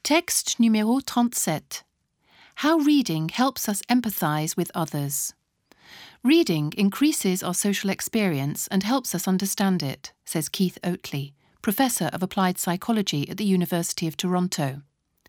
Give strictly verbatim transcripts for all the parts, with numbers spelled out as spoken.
Texte numéro trente-sept. How reading helps us empathise with others. Reading increases our social experience and helps us understand it, says Keith Oatley, Professor of Applied Psychology at the University of Toronto.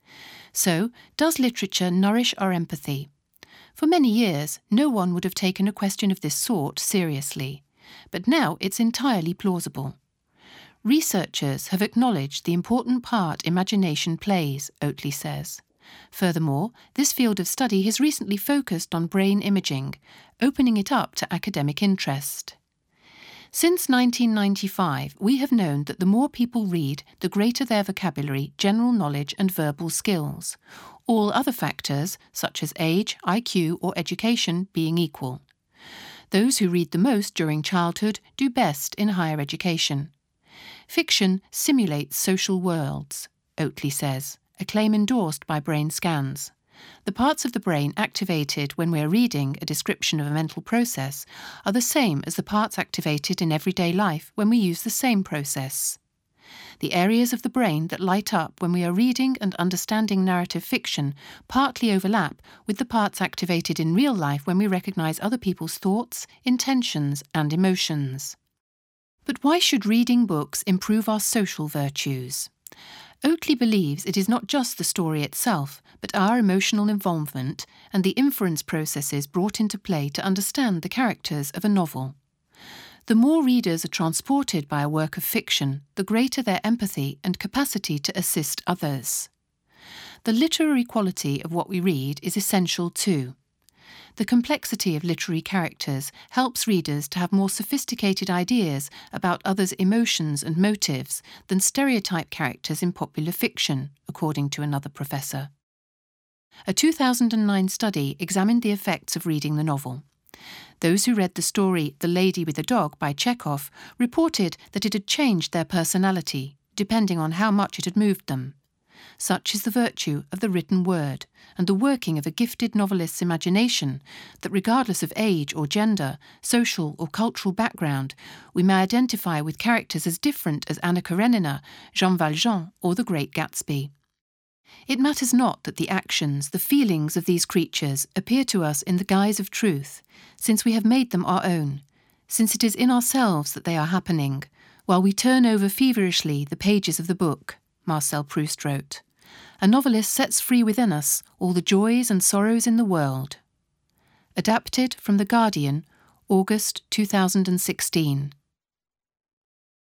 So, does literature nourish our empathy? For many years, no one would have taken a question of this sort seriously, but now it's entirely plausible. Researchers have acknowledged the important part imagination plays, Oatley says. Furthermore, this field of study has recently focused on brain imaging, opening it up to academic interest. Since nineteen ninety-five, we have known that the more people read, the greater their vocabulary, general knowledge and verbal skills, all other factors, such as age, I Q or education, being equal. Those who read the most during childhood do best in higher education. Fiction simulates social worlds, Oatley says, a claim endorsed by brain scans. The parts of the brain activated when we are reading a description of a mental process are the same as the parts activated in everyday life when we use the same process. The areas of the brain that light up when we are reading and understanding narrative fiction partly overlap with the parts activated in real life when we recognise other people's thoughts, intentions and emotions. But why should reading books improve our social virtues? Oatley believes it is not just the story itself, but our emotional involvement and the inference processes brought into play to understand the characters of a novel. The more readers are transported by a work of fiction, the greater their empathy and capacity to assist others. The literary quality of what we read is essential too. The complexity of literary characters helps readers to have more sophisticated ideas about others' emotions and motives than stereotype characters in popular fiction, according to another professor. A two thousand nine study examined the effects of reading the novel. Those who read the story The Lady with the Dog by Chekhov reported that it had changed their personality, depending on how much it had moved them. Such is the virtue of the written word and the working of a gifted novelist's imagination that regardless of age or gender, social or cultural background, we may identify with characters as different as Anna Karenina, Jean Valjean or the Great Gatsby. It matters not that the actions, the feelings of these creatures appear to us in the guise of truth, since we have made them our own, since it is in ourselves that they are happening, while we turn over feverishly the pages of the book, Marcel Proust wrote. A novelist sets free within us all the joys and sorrows in the world. Adapted from The Guardian, August two thousand sixteen.